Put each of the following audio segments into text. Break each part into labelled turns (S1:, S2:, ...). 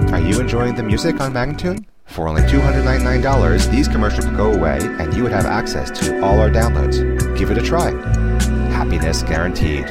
S1: Are you enjoying the music on Magnatune? For only $299, these commercials would go away and you would have access to all our downloads. Give it a try. Happiness guaranteed.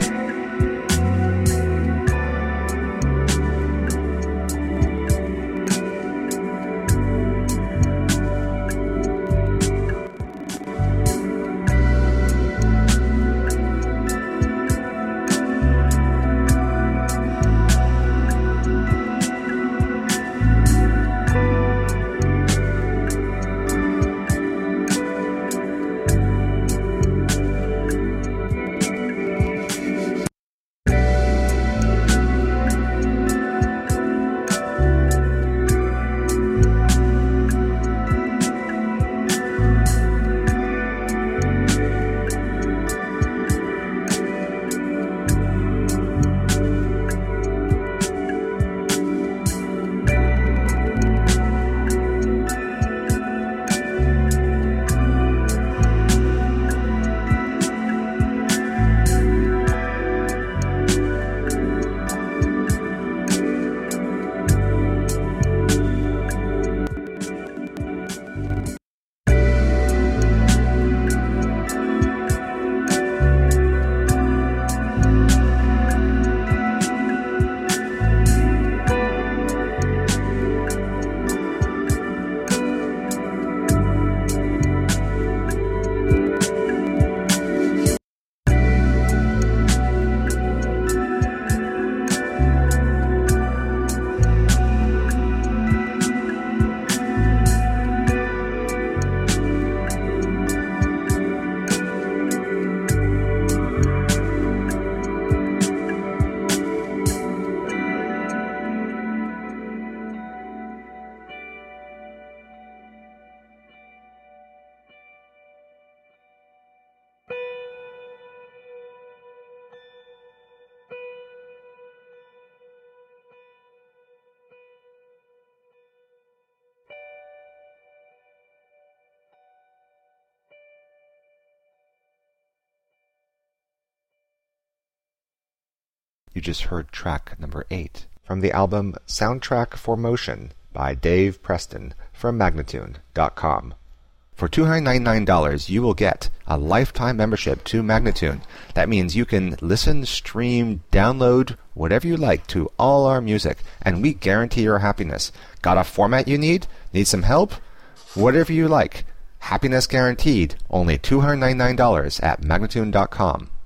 S1: You just heard track number 8 from the album Soundtrack for Motion by Dave Preston from Magnatune.com. For $299, you will get a lifetime membership to Magnatune. That means you can listen, stream, download, whatever you like to all our music, and we guarantee your happiness. Got a format you need? Need some help? Whatever you like. Happiness guaranteed. Only $299 at Magnatune.com.